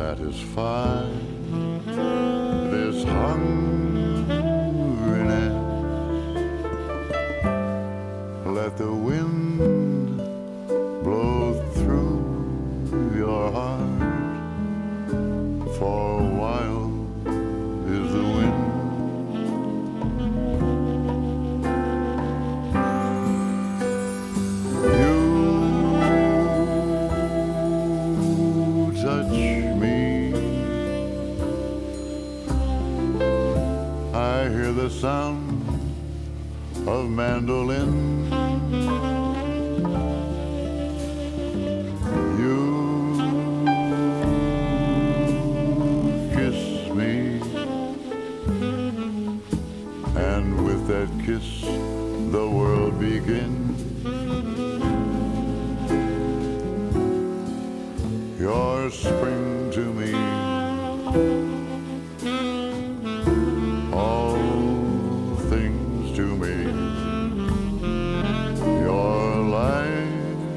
satisfy this hungriness. Let the wind blow through your heart, for wild is the wind. Touch me, I hear the sound of mandolin. You kiss me, and with that kiss the world begins. You're spring to me,